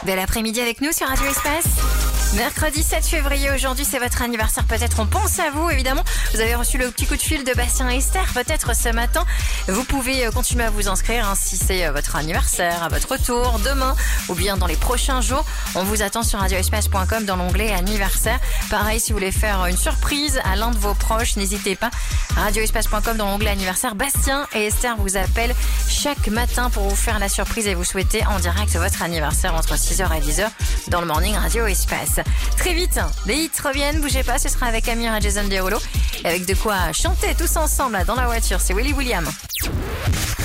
Bel après-midi avec nous sur Radio Espace. Mercredi 7 février, aujourd'hui c'est votre anniversaire, peut-être on pense à vous évidemment. Vous avez reçu le petit coup de fil de Bastien et Esther peut-être ce matin. Vous pouvez continuer à vous inscrire si c'est votre anniversaire, à votre tour, demain ou bien dans les prochains jours. On vous attend sur radioespace.com dans l'onglet anniversaire. Pareil, si vous voulez faire une surprise à l'un de vos proches, n'hésitez pas. Radioespace.com dans l'onglet anniversaire. Bastien et Esther vous appellent chaque matin pour vous faire la surprise et vous souhaiter en direct votre anniversaire entre 6h et 10h dans le Morning Radio Espace. Très vite, les hits reviennent, bougez pas, ce sera avec Amir et Jason Derulo. Et avec de quoi chanter tous ensemble là, dans la voiture, c'est Willy William.